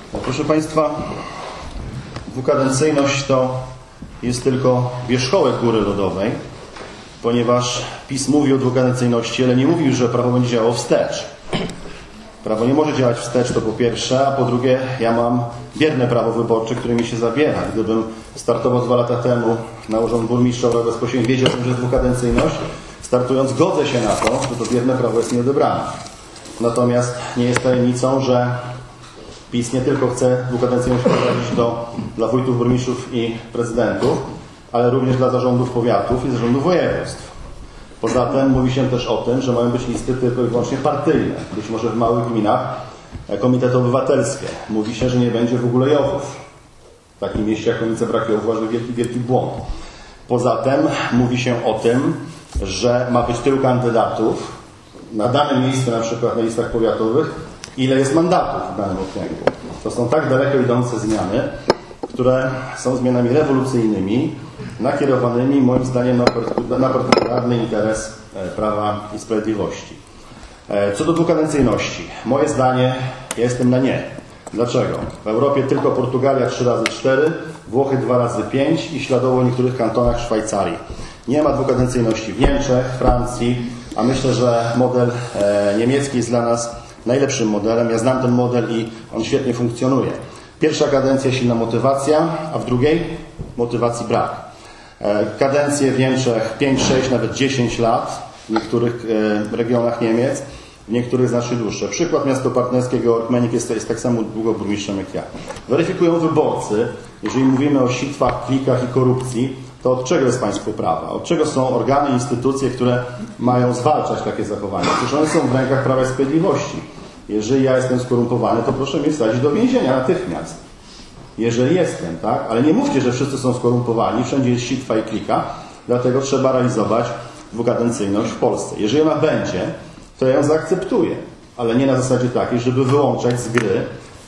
No, proszę Państwa, dwukadencyjność to jest tylko wierzchołek góry lodowej, ponieważ PiS mówi o dwukadencyjności, ale nie mówi, że prawo będzie działało wstecz. Prawo nie może działać wstecz, to po pierwsze, a po drugie, ja mam bierne prawo wyborcze, które mi się zabiera. Gdybym startował 2 lata temu na urząd burmistrza, bezpośrednio wiedział o tym, że dwukadencyjność, startując godzę się na to, że to bierne prawo jest nieodebrane. Natomiast nie jest tajemnicą, że PiS nie tylko chce dwukadencyjność wprowadzić dla wójtów, burmistrzów i prezydentów, ale również dla zarządów powiatów i zarządów województw. Poza tym mówi się też o tym, że mają być listy tylko i wyłącznie partyjne. Być może w małych gminach komitety obywatelskie. Mówi się, że nie będzie w ogóle JOW-ów. W takim mieście jak Chojnice brak JOW-u, uważam, wielki błąd. Poza tym mówi się o tym, że ma być tylu kandydatów na dane miejsce, na przykład na listach powiatowych, ile jest mandatów w danym okręgu. To są tak daleko idące zmiany, które są zmianami rewolucyjnymi, nakierowanymi moim zdaniem na partykularny interes Prawa i Sprawiedliwości. Co do dwukadencyjności, moje zdanie, ja jestem na nie. Dlaczego? W Europie tylko Portugalia 3 razy 4, Włochy 2 razy 5 i śladowo w niektórych kantonach Szwajcarii. Nie ma dwukadencyjności w Niemczech, Francji, a myślę, że model niemiecki jest dla nas najlepszym modelem. Ja znam ten model i on świetnie funkcjonuje. Pierwsza kadencja silna motywacja, a w drugiej motywacji brak. Kadencje w Niemczech 5, 6, nawet 10 lat, w niektórych regionach Niemiec, w niektórych znacznie dłuższe. Przykład miasto partnerskie Georg-Menik jest tak samo długo burmistrzem jak ja. Weryfikują wyborcy, jeżeli mówimy o sitwach, klikach i korupcji, to od czego jest państwo prawa? Od czego są organy, instytucje, które mają zwalczać takie zachowania? Przecież one są w rękach Prawa i Sprawiedliwości. Jeżeli ja jestem skorumpowany, to proszę mnie wsadzić do więzienia natychmiast. Jeżeli jestem, tak? Ale nie mówcie, że wszyscy są skorumpowani, wszędzie jest sitwa i klika, dlatego trzeba realizować dwukadencyjność w Polsce. Jeżeli ona będzie, to ja ją zaakceptuję, ale nie na zasadzie takiej, żeby wyłączać z gry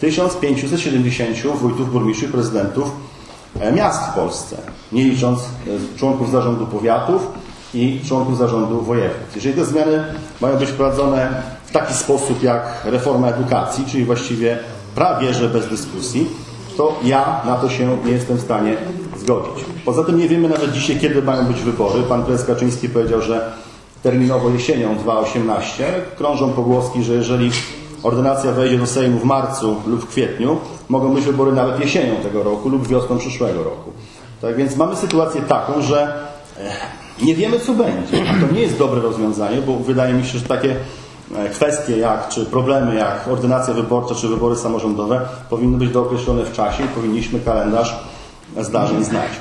1570 wójtów, burmistrzów, prezydentów miast w Polsce, nie licząc członków zarządu powiatów i członków zarządu województw. Jeżeli te zmiany mają być wprowadzone w taki sposób jak reforma edukacji, czyli właściwie prawie że bez dyskusji, to ja na to się nie jestem w stanie zgodzić. Poza tym nie wiemy nawet dzisiaj, kiedy mają być wybory. Pan prezes Kaczyński powiedział, że terminowo jesienią 2018. Krążą pogłoski, że jeżeli ordynacja wejdzie do Sejmu w marcu lub w kwietniu, mogą być wybory nawet jesienią tego roku lub wiosną przyszłego roku. Tak więc mamy sytuację taką, że nie wiemy, co będzie. A to nie jest dobre rozwiązanie, bo wydaje mi się, że takie kwestie czy problemy jak ordynacja wyborcza czy wybory samorządowe powinny być dookreślone w czasie i powinniśmy kalendarz zdarzeń znać.